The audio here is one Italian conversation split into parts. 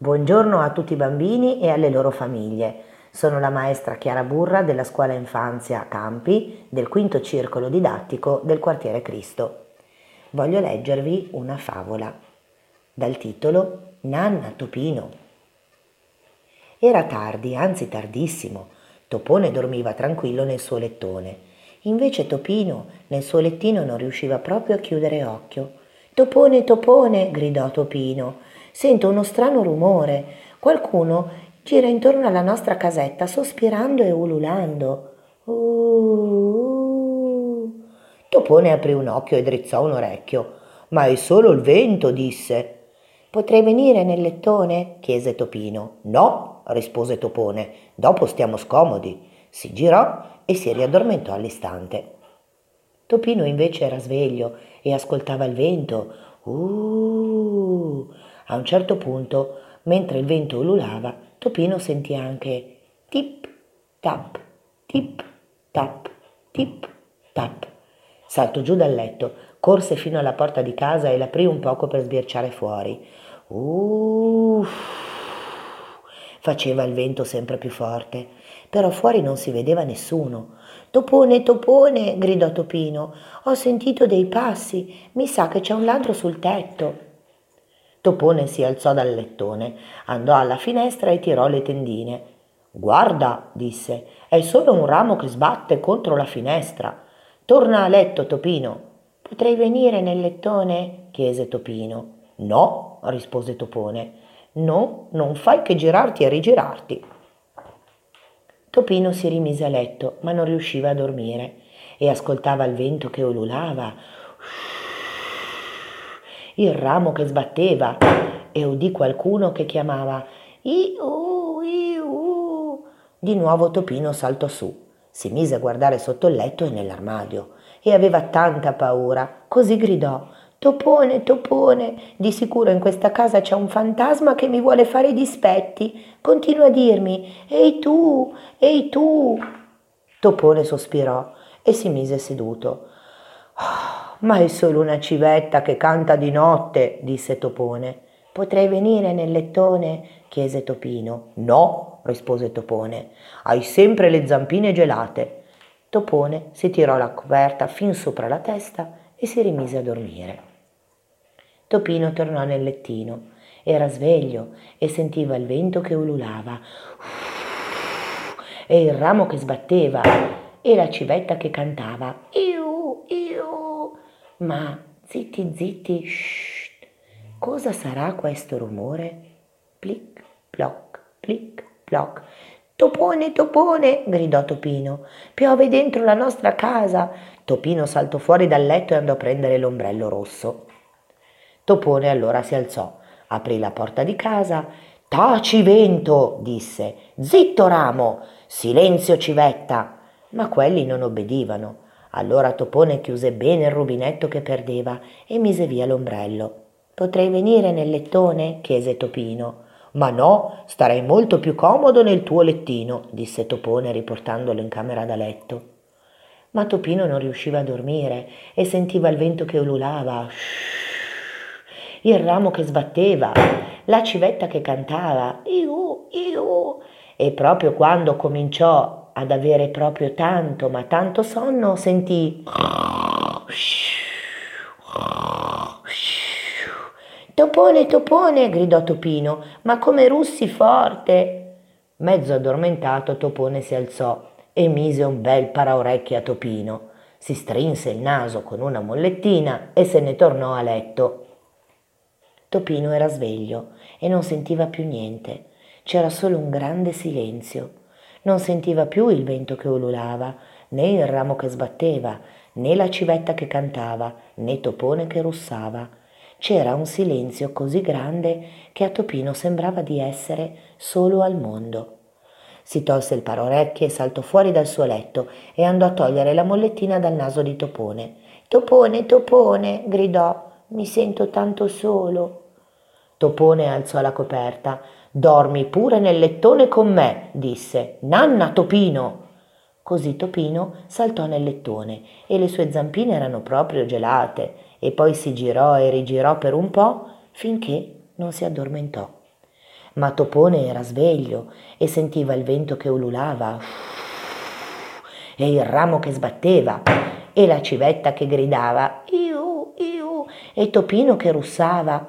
Buongiorno a tutti i bambini e alle loro famiglie. Sono la maestra Chiara Burra della Scuola Infanzia Campi del quinto circolo didattico del quartiere Cristo. Voglio leggervi una favola dal titolo Nanna Topino. Era tardi, anzi tardissimo. Topone dormiva tranquillo nel suo lettone. Invece Topino nel suo lettino non riusciva proprio a chiudere occhio. Topone, Topone, gridò Topino. Sento uno strano rumore. Qualcuno gira intorno alla nostra casetta sospirando e ululando. Topone aprì un occhio e drizzò un orecchio. Ma è solo il vento, disse. Potrei venire nel lettone? Chiese Topino. No, rispose Topone, dopo stiamo scomodi. Si girò e si riaddormentò all'istante. Topino invece era sveglio e ascoltava il vento. A un certo punto, mentre il vento ululava, Topino sentì anche tip tap, tip tap, tip tap. Saltò giù dal letto, corse fino alla porta di casa e l'aprì un poco per sbirciare fuori. Faceva il vento sempre più forte, però fuori non si vedeva nessuno. Topone, Topone, gridò Topino, ho sentito dei passi, mi sa che c'è un ladro sul tetto. Topone si alzò dal lettone, andò alla finestra e tirò le tendine. Guarda, disse, è solo un ramo che sbatte contro la finestra. Torna a letto, Topino. Potrei venire nel lettone? Chiese Topino. No, rispose Topone. No, non fai che girarti e rigirarti. Topino si rimise a letto, ma non riusciva a dormire e ascoltava il vento che ululava, il ramo che sbatteva e udì qualcuno che chiamava Iu, Iu. Di nuovo Topino saltò su, si mise a guardare sotto il letto e nell'armadio e aveva tanta paura, così gridò Topone, Topone, di sicuro in questa casa c'è un fantasma che mi vuole fare i dispetti. Continua a dirmi, ehi tu, ehi tu. Topone sospirò e si mise seduto. Ma è solo una civetta che canta di notte, disse Topone. Potrei venire nel lettone? Chiese Topino. No, rispose Topone, hai sempre le zampine gelate. Topone si tirò la coperta fin sopra la testa e si rimise a dormire. Topino tornò nel lettino. Era sveglio e sentiva il vento che ululava e il ramo che sbatteva e la civetta che cantava. Iu, iu. Ma zitti, zitti, shh. Cosa sarà questo rumore? Plic, ploc, plic, ploc. Topone, Topone, gridò Topino. Piove dentro la nostra casa. Topino saltò fuori dal letto e andò a prendere l'ombrello rosso. Topone allora si alzò, aprì la porta di casa. Taci vento, disse. Zitto ramo, silenzio civetta. Ma quelli non obbedivano. Allora Topone chiuse bene il rubinetto che perdeva e mise via l'ombrello. Potrei venire nel lettone? Chiese Topino. Ma no, starei molto più comodo nel tuo lettino, disse Topone riportandolo in camera da letto. Ma Topino non riusciva a dormire e sentiva il vento che ululava, il ramo che sbatteva, la civetta che cantava, iu, iu. E proprio quando cominciò ad avere proprio tanto, ma tanto sonno, sentì Topone, Topone, gridò Topino, ma come russi forte. Mezzo addormentato Topone si alzò e mise un bel paraorecchie a Topino. Si strinse il naso con una mollettina e se ne tornò a letto. Topino era sveglio e non sentiva più niente. C'era solo un grande silenzio. Non sentiva più il vento che ululava, né il ramo che sbatteva, né la civetta che cantava, né Topone che russava. C'era un silenzio così grande che a Topino sembrava di essere solo al mondo. Si tolse il paraorecchie e saltò fuori dal suo letto e andò a togliere la mollettina dal naso di Topone. Topone, Topone, gridò, mi sento tanto solo. Topone alzò la coperta. Dormi pure nel lettone con me, disse. Nanna Topino! Così Topino saltò nel lettone e le sue zampine erano proprio gelate e poi si girò e rigirò per un po' finché non si addormentò. ma Topone era sveglio e sentiva il vento che ululava e il ramo che sbatteva e la civetta che gridava iu iu e Topino che russava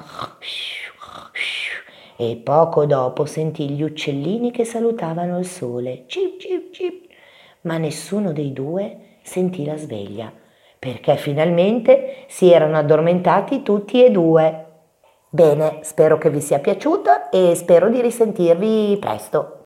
e poco dopo sentì gli uccellini che salutavano il sole cip cip cip, ma nessuno dei due sentì la sveglia perché finalmente si erano addormentati tutti e due. Bene, spero che vi sia piaciuto e spero di risentirvi presto.